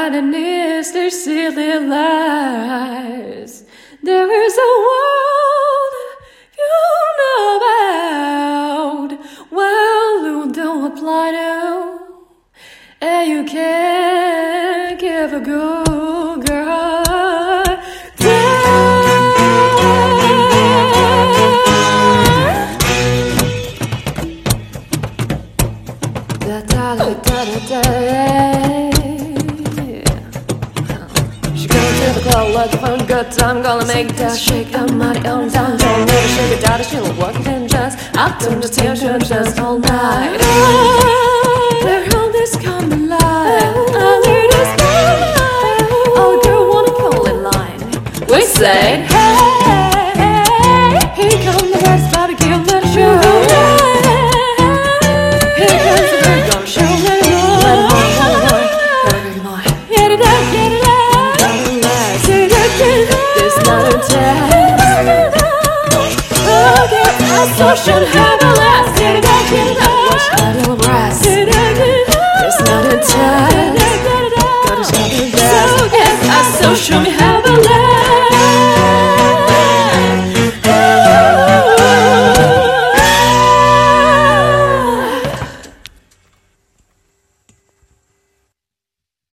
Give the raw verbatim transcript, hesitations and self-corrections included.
underneath their silly lies. There is a world you know about, well, you don't apply to, and you can't give a good girl down. Da da da da da da. She goes to the club, let the fun good time, gonna make that shake that money on down. Don't let her shake it down, she'll work it and just up to the tension just all night. Where all this come alive, I hear this line. All the girl wanna call it line. We say, hey, hey, here come the rest, gotta give it a show. Here comes the bird, gonna show let it go. Let it go, let it go, let it go. Get it up, get it up. Get it up, get it up. There's not a test. Oh, get that social have a last. Get it up, get it up. Watch that little brass. Get it up, get it up. There's not a test.